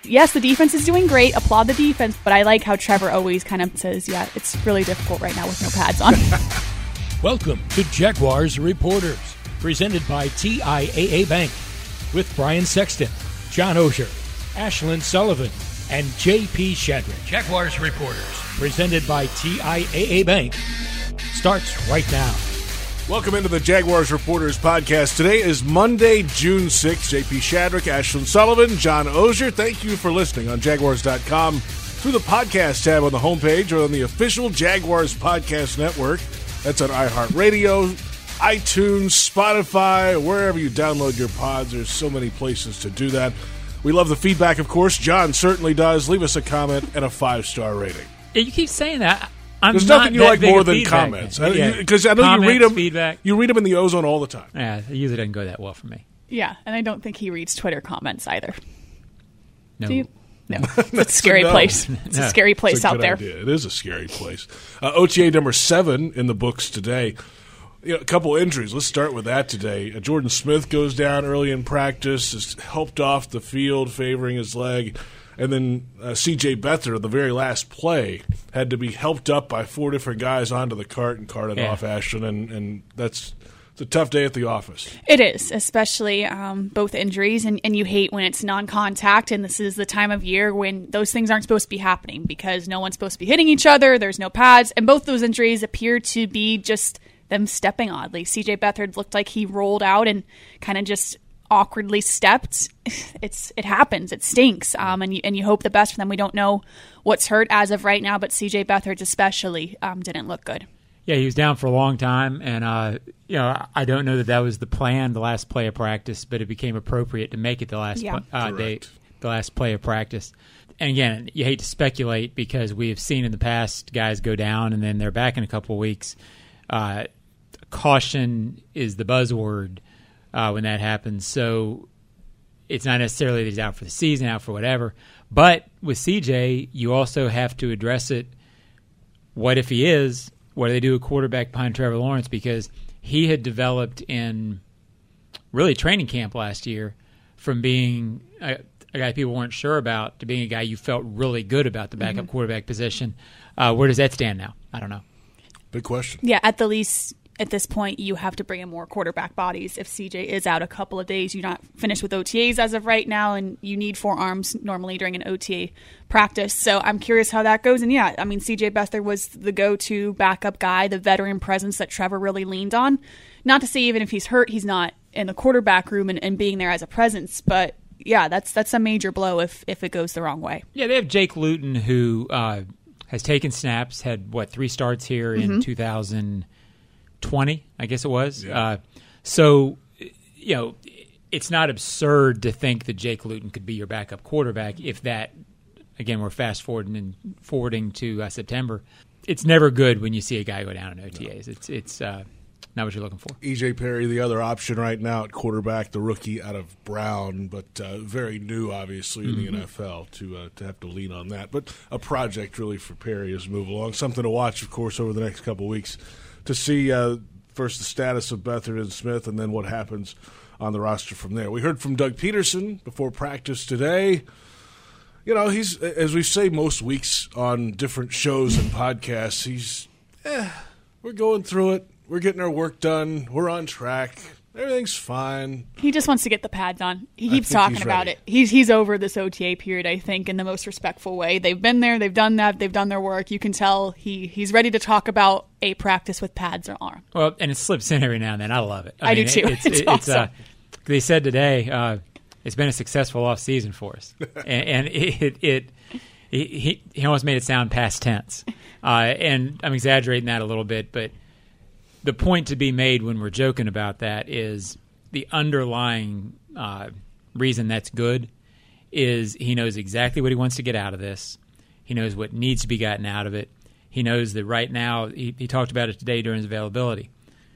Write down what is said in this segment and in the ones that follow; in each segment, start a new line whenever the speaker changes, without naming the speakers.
yes, the defense is doing great. Applaud the defense. But I like how Trevor always kind of says, yeah, it's really difficult right now with no pads on.
Welcome to Jaguars Reporters, presented by TIAA Bank, with Brian Sexton, John Oehser, Ashlyn Sullivan, and J.P. Shadrick. Jaguars Reporters, presented by TIAA Bank, starts right now.
Welcome into the Jaguars Reporters podcast. Today is Monday, June 6th. J.P. Shadrick, Ashlyn Sullivan, John Oehser. Thank you for listening on Jaguars.com through the podcast tab on the homepage or on the official Jaguars Podcast Network. That's on iHeartRadio, iTunes, Spotify, wherever you download your pods. There's so many places to do that. We love the feedback, of course. John certainly does. Leave us a comment and a 5-star rating.
Yeah, you keep saying that.
There's nothing you like more than comments. Because I know comments, you read them.
Feedback.
You read them in the Ozone all the time.
Yeah, it usually doesn't go that well for me.
Yeah, and I don't think he reads Twitter comments either.
No.
Do you? No. It's a scary place. It's a scary place out there.
Idea. It is a scary place. OTA number 7 in the books today. A couple injuries. Let's start with that today. Jordan Smith goes down early in practice, is helped off the field, favoring his leg. And then C.J. Beathard, the very last play, had to be helped up by 4 different guys onto the cart and carted off Ashton. And it's a tough day at the office.
It is, especially both injuries. And you hate when it's non-contact. And this is the time of year when those things aren't supposed to be happening because no one's supposed to be hitting each other. There's no pads. And both those injuries appear to be just them stepping oddly. C.J. Beathard looked like he rolled out and kind of just awkwardly stepped. It happens. It stinks. And you hope the best for them. We don't know what's hurt as of right now, but C.J. Beathard especially didn't look good.
Yeah, he was down for a long time, and I don't know that was the plan, the last play of practice, but it became appropriate to make it the last the last play of practice. And again, you hate to speculate because we have seen in the past guys go down and then they're back in a couple of weeks. Caution is the buzzword when that happens. So it's not necessarily that he's out for the season, out for whatever. But with CJ, you also have to address it. What if he is? What do they do at quarterback behind Trevor Lawrence? Because he had developed in really training camp last year from being a guy people weren't sure about to being a guy you felt really good about the backup quarterback position. Where does that stand now? I don't know.
Big question.
Yeah, at the least, at this point, you have to bring in more quarterback bodies. If CJ is out a couple of days, you're not finished with OTAs as of right now, and you need 4 arms normally during an OTA practice. So I'm curious how that goes. And yeah, I mean, CJ Beathard was the go-to backup guy, the veteran presence that Trevor really leaned on. Not to say even if he's hurt, he's not in the quarterback room and being there as a presence, but yeah, that's a major blow if it goes the wrong way.
Yeah, they have Jake Luton, who has taken snaps, had 3 starts here in 2020, I guess it was.
Yeah.
So, it's not absurd to think that Jake Luton could be your backup quarterback if that, again, we're fast forwarding to September. It's never good when you see a guy go down in OTAs. No. It's not what you're looking for.
E.J. Perry, the other option right now at quarterback, the rookie out of Brown, but very new, obviously, in the NFL to have to lean on that. But a project, really, for Perry as we move along. Something to watch, of course, over the next couple of weeks to see first the status of Beathard and Smith and then what happens on the roster from there. We heard from Doug Peterson before practice today. He's, as we say most weeks on different shows and podcasts, we're going through it. We're getting our work done. We're on track. Everything's fine.
He just wants to get the pads on. He keeps talking about it. He's over this OTA period, I think, in the most respectful way. They've been there. They've done that. They've done their work. You can tell he's ready to talk about a practice with pads on.
Well, and it slips in every now and then. I love it.
I do too. It's awesome.
They said today it's been a successful off season for us, and he almost made it sound past tense. And I'm exaggerating that a little bit, but the point to be made when we're joking about that is the underlying reason that's good is he knows exactly what he wants to get out of this. He knows what needs to be gotten out of it. He knows that right now, he talked about it today during his availability.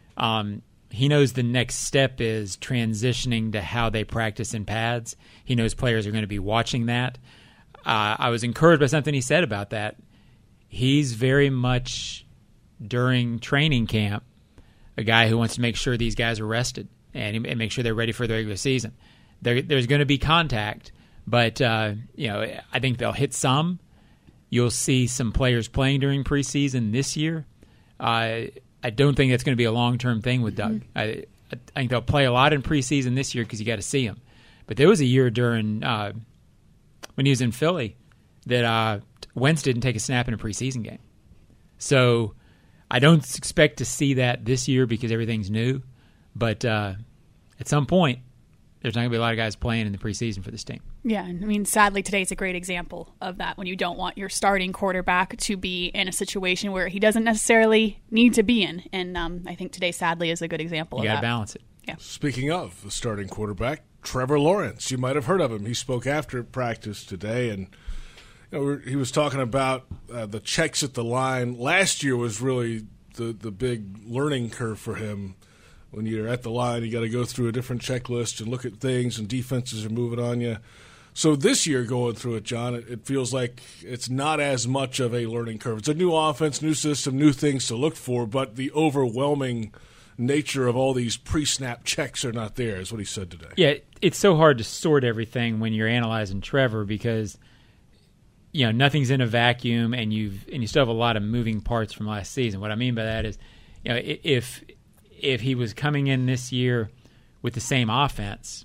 He knows the next step is transitioning to how they practice in pads. He knows players are going to be watching that. I was encouraged by something he said about that. He's very much, during training camp, a guy who wants to make sure these guys are rested and make sure they're ready for the regular season. There's going to be contact, But I think they'll hit some. You'll see some players playing during preseason this year. I don't think that's going to be a long-term thing with Doug. I think they'll play a lot in preseason this year because you got to see him. But there was a year during when he was in Philly that Wentz didn't take a snap in a preseason game. So I don't expect to see that this year because everything's new. But at some point, there's not going to be a lot of guys playing in the preseason for this team.
Yeah, I mean, sadly, today's a great example of that when you don't want your starting quarterback to be in a situation where he doesn't necessarily need to be in. And I think today, sadly, is a good example of that.
You got to balance it.
Yeah.
Speaking of the starting quarterback, Trevor Lawrence, you might have heard of him. He spoke after practice today, and he was talking about the checks at the line. Last year was really the big learning curve for him. When you're at the line, you got to go through a different checklist and look at things, and defenses are moving on you. So this year going through it, John, it feels like it's not as much of a learning curve. It's a new offense, new system, new things to look for, but the overwhelming nature of all these pre-snap checks are not there, is what he said today.
Yeah, it's so hard to sort everything when you're analyzing Trevor because nothing's in a vacuum, and you still have a lot of moving parts from last season. What I mean by that is, if he was coming in this year with the same offense,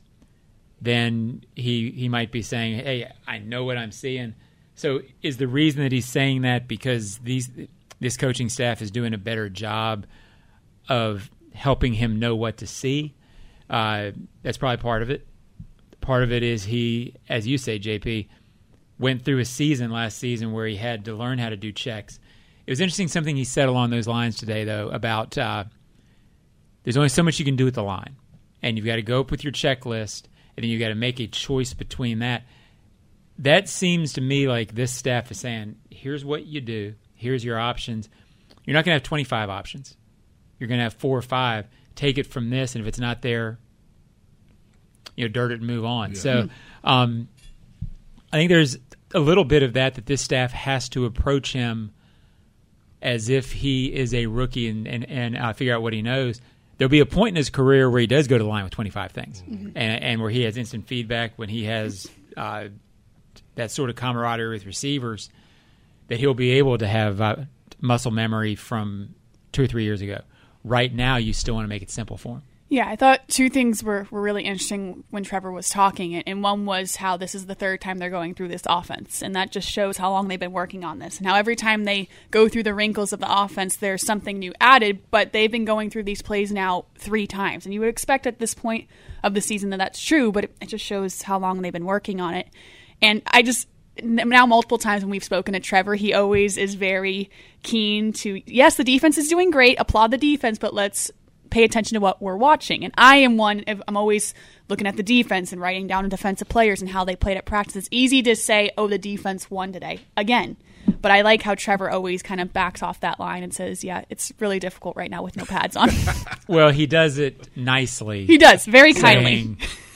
then he might be saying, hey, I know what I'm seeing. So is the reason that he's saying that because this coaching staff is doing a better job of helping him know what to see? That's probably part of it. Part of it is he, as you say, JP, went through a season last season where he had to learn how to do checks. It was interesting something he said along those lines today, though, about there's only so much you can do at the line. And you've got to go up with your checklist, and then you've got to make a choice between that. That seems to me like this staff is saying, here's what you do. Here's your options. You're not going to have 25 options. You're going to have 4 or 5. Take it from this, and if it's not there, dirt it and move on. Yeah. So I think there's a little bit of that this staff has to approach him as if he is a rookie and figure out what he knows. There'll be a point in his career where he does go to the line with 25 things, and where he has instant feedback, when he has that sort of camaraderie with receivers, that he'll be able to have muscle memory from 2 or 3 years ago. Right now, you still want to make it simple for him.
Yeah, I thought 2 things were really interesting when Trevor was talking, and one was how this is the 3rd time they're going through this offense, and that just shows how long they've been working on this, and how every time they go through the wrinkles of the offense, there's something new added, but they've been going through these plays now 3 times, and you would expect at this point of the season that that's true, but it just shows how long they've been working on it. And now multiple times when we've spoken to Trevor, he always is very keen to, yes, the defense is doing great, applaud the defense, but let's pay attention to what we're watching. And I'm always looking at the defense and writing down defensive players and how they played at practice. It's easy to say, oh, the defense won today again. But I like how Trevor always kind of backs off that line and says, yeah, it's really difficult right now with no pads on.
Well, he does it nicely.
He does, very kindly.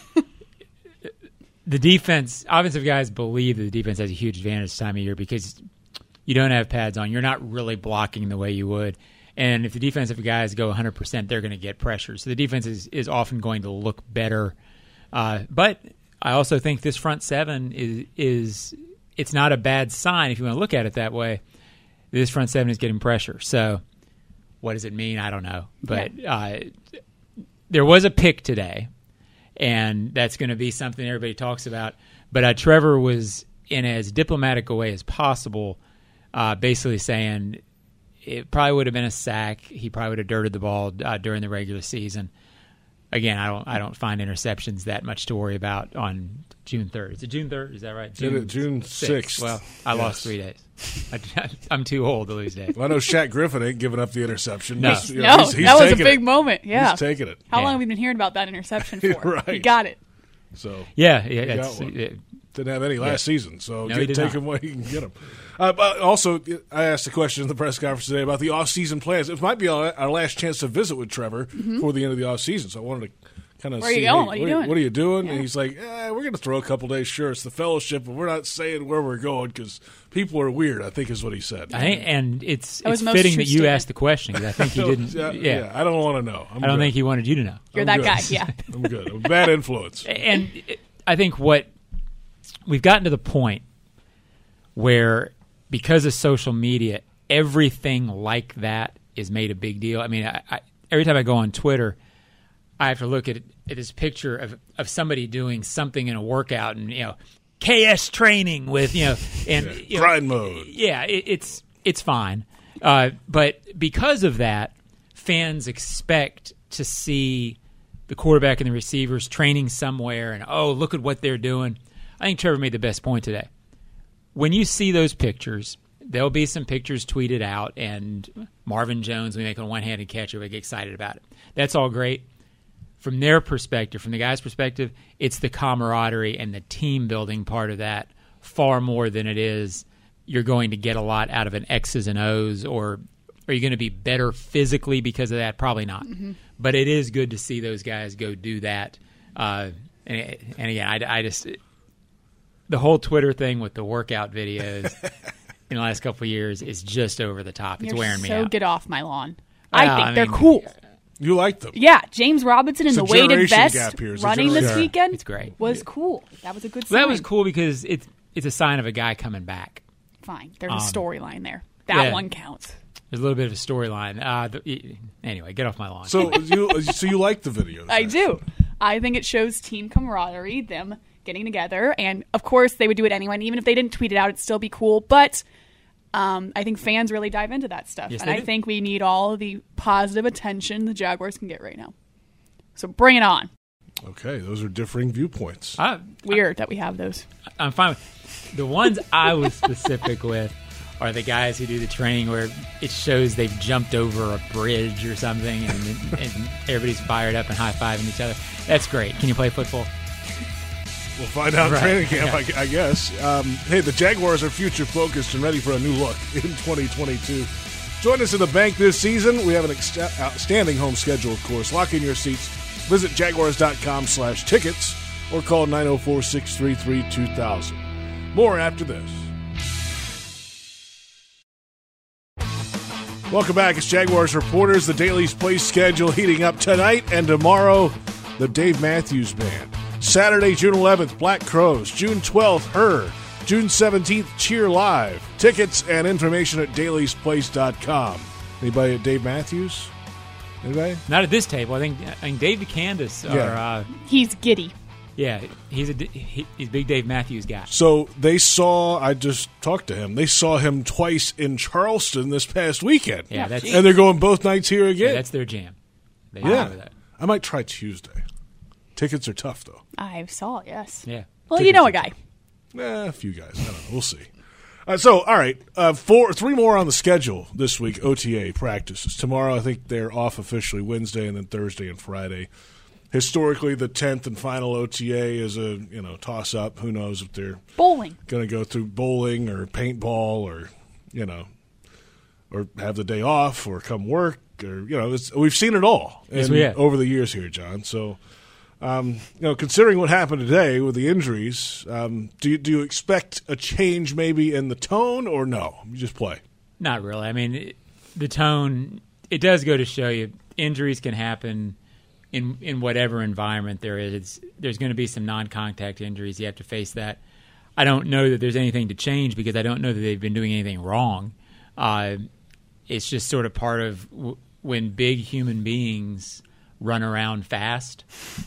The defense, offensive guys believe that the defense has a huge advantage this time of year because you don't have pads on. You're not really blocking the way you would. And if the defensive guys go 100%, they're going to get pressure. So the defense is often going to look better. But I also think this front 7 is it's not a bad sign if you want to look at it that way. This front 7 is getting pressure. So what does it mean? I don't know. But there was a pick today, and that's going to be something everybody talks about. But Trevor was in as diplomatic a way as possible, basically saying it probably would have been a sack. He probably would have dirted the ball during the regular season. Again, I don't find interceptions that much to worry about on June 3rd. Is it June 3rd? Is that right?
June 6th.
Well, I lost 3 days. I'm too old to lose days.
Well, I know Shaq Griffin ain't giving up the interception.
No,
he's
that was a big moment. Yeah,
he's taking it.
How long have we been hearing about that interception for?
Right.
He got it.
So didn't have any last season, so take him where you can get him. But also, I asked a question in the press conference today about the off-season plans. It might be our last chance to visit with Trevor before the end of the off-season, so I wanted to kind of see,
what are you doing?
Yeah. And he's like, we're going to throw a couple days. Sure, it's the fellowship, but we're not saying where we're going because people are weird, I think is what he said.
And it's fitting that you asked the question because I think he didn't.
Yeah, I don't want to know.
I don't think he wanted you to know.
You're that guy, yeah.
I'm good. I'm a bad influence.
And I think what we've gotten to the point where, because of social media, everything like that is made a big deal. I mean, I every time I go on Twitter, I have to look at this picture of somebody doing something in a workout, and KS training with and
grind mode.
Yeah, it's fine, but because of that, fans expect to see the quarterback and the receivers training somewhere, and look at what they're doing. I think Trevor made the best point today. When you see those pictures, there'll be some pictures tweeted out, and Marvin Jones, we make a one-handed catch, we get excited about it. That's all great. From their perspective, from the guy's perspective, it's the camaraderie and the team-building part of that far more than it is you're going to get a lot out of an X's and O's, or are you going to be better physically because of that? Probably not. Mm-hmm. But it is good to see those guys go do that. And again, I just – the whole Twitter thing with the workout videos in the last couple of years is just over the top. It's wearing me out.
So get off my lawn. I think they're cool.
You like them?
Yeah, James Robinson in the weighted vest running this weekend.
It's great.
Was cool. That was a good sign.
That was cool because it's a sign of a guy coming back.
Fine. There's a storyline there. That one counts.
There's a little bit of a storyline. Anyway, get off my lawn.
So you like the videos?
I do. I think it shows team camaraderie, them getting together, and of course they would do it anyway. And even if they didn't tweet it out, it'd still be cool. But I think fans really dive into that stuff,
yes,
and I think we need all the positive attention the Jaguars can get right now. So bring it on.
Okay, those are differing viewpoints.
Weird that we have those.
I'm fine with the ones I was specific with. Are the guys who do the training where it shows they've jumped over a bridge or something, and everybody's fired up and high-fiving each other. That's great. Can you play football?
We'll find out in training camp, I guess. Hey, the Jaguars are future-focused and ready for a new look in 2022. Join us in the bank this season. We have an outstanding home schedule, of course. Lock in your seats. Visit Jaguars.com/tickets or call 904-633-2000. More after this. Welcome back. It's Jaguars Reporters. The Daily's Place schedule heating up tonight and tomorrow. The Dave Matthews Band. Saturday, June 11th, Black Crows. June 12th, Her. June 17th, Cheer Live. Tickets and information at dailysplace.com. Anybody at Dave Matthews? Anybody?
Not at this table. I think Dave DeCandis.
He's giddy.
Yeah, he's Big Dave Matthews guy.
So I just talked to him. They saw him twice in Charleston this past weekend.
Yeah,
and they're going both nights here again.
Yeah, that's their jam. They have that.
I might try Tuesday. Tickets are tough, though.
I saw, yes.
Yeah.
Well, you know a guy.
A few guys. I don't know. We'll see. All right. 3 more on the schedule this week, OTA practices. Tomorrow, I think they're off officially Wednesday, and then Thursday and Friday. Historically, the 10th and final OTA is a toss-up. Who knows if they're
going
to go through bowling or paintball or have the day off or come work or we've seen it all over the years here, John. So, considering what happened today with the injuries, do you expect a change maybe in the tone or no? You just play.
Not really. I mean, the tone. It does go to show you injuries can happen. In whatever environment there is, there's going to be some non-contact injuries. You have to face that. I don't know that there's anything to change because I don't know that they've been doing anything wrong. It's just sort of part of when big human beings run around fast.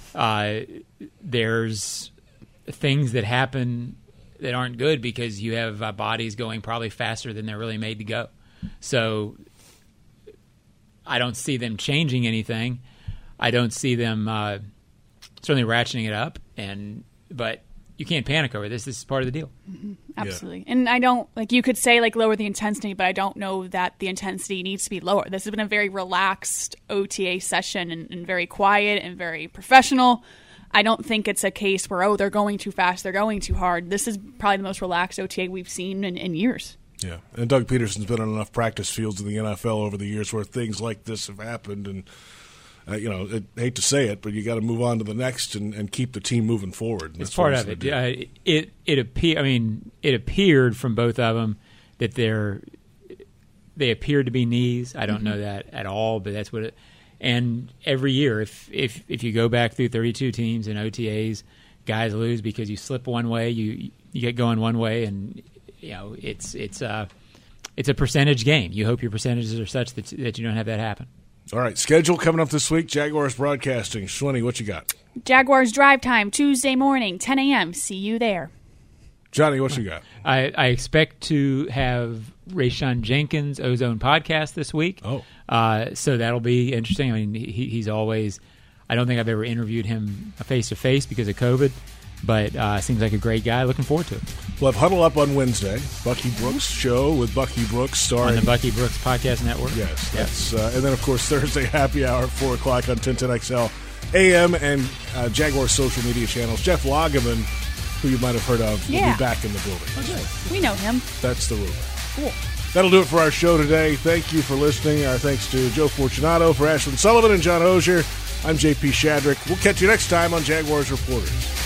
There's things that happen that aren't good because you have bodies going probably faster than they're really made to go. So I don't see them changing anything. I don't see them certainly ratcheting it up, but you can't panic over this. This is part of the deal.
Mm-hmm. Absolutely. Yeah. And I don't, you could say, lower the intensity, but I don't know that the intensity needs to be lower. This has been a very relaxed OTA session and very quiet and very professional. I don't think it's a case where, they're going too fast, they're going too hard. This is probably the most relaxed OTA we've seen in years.
Yeah, and Doug Peterson's been on enough practice fields in the NFL over the years where things like this have happened, and I hate to say it, but you got to move on to the next and keep the team moving forward.
It's part of it. It appeared from both of them that they appeared to be knees. I don't know that at all, but that's what it. And every year, if you go back through 32 teams and OTAs, guys lose because you slip one way, you get going one way, and it's a percentage game. You hope your percentages are such that you don't have that happen.
All right, schedule coming up this week. Jaguars broadcasting. Schwenny, what you got?
Jaguars drive time Tuesday morning, 10 a.m. See you there.
Johnny, what you got?
I expect to have Rayshon Jenkins' Ozone podcast this week.
Oh.
So that'll be interesting. I mean, he's always – I don't think I've ever interviewed him face-to-face because of COVID, but seems like a great guy. Looking forward to it.
We'll have Huddle Up on Wednesday. Bucky Brooks show with Bucky Brooks starring –
on the Bucky Brooks Podcast Network.
Yes. That's, and then, of course, Thursday happy hour at 4 o'clock on 1010XL AM and Jaguar social media channels. Jeff Lageman, who you might have heard of, will be back in the building.
Okay. We know him.
That's the rumor.
Cool.
That'll do it for our show today. Thank you for listening. Our thanks to Joe Fortunato, for Ashlyn Sullivan and John Ogier. I'm J.P. Shadrick. We'll catch you next time on Jaguars Reporters.